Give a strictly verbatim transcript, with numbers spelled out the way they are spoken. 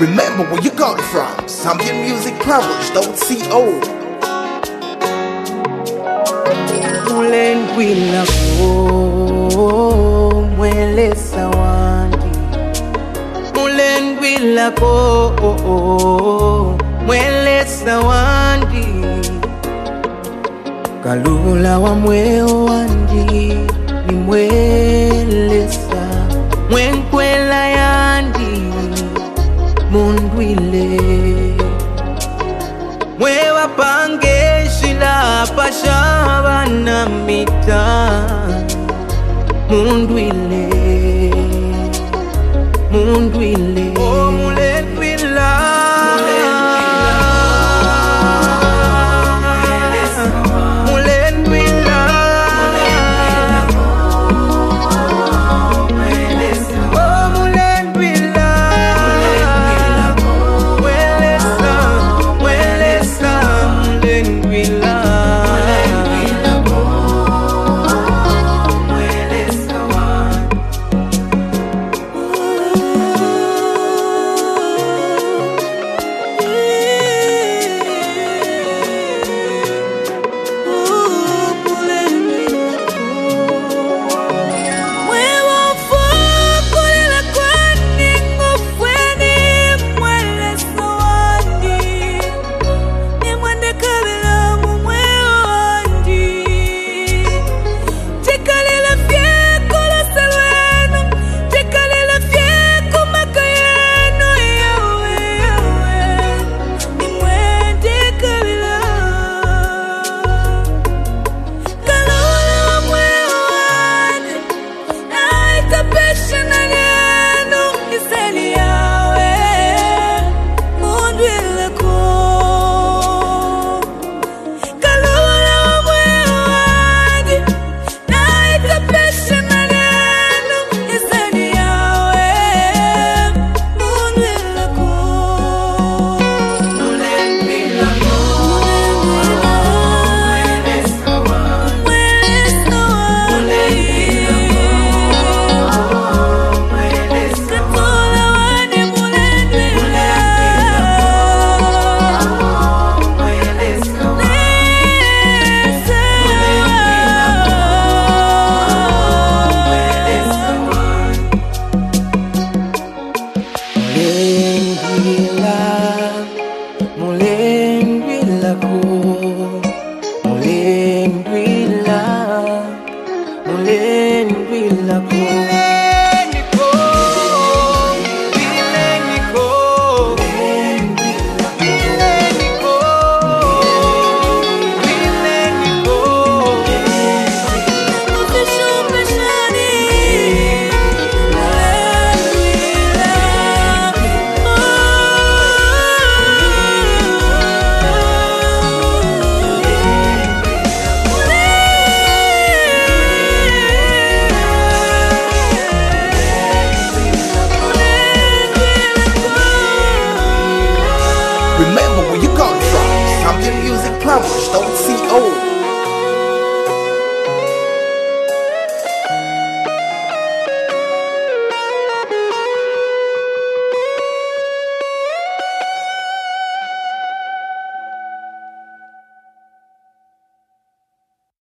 Remember where you got it from. Zambian Music Published, don't see old. Mulengwila ko mwele sawandi, mulengwila ko mwele sawandi, kalula wa mweo wandi ni mwelesa, mwenkwela yandi mundwile, mwewa pange shila pashaba na mita mundwile, mundwile. Oh, mulengwila, mulengwila, oh, mulengwila, mwelesa, mwelesa, mulengwila. Mulengwila ko, mulengwila, mulengwila ko. Remember where you got it from. Zambian Music Published, don't see old.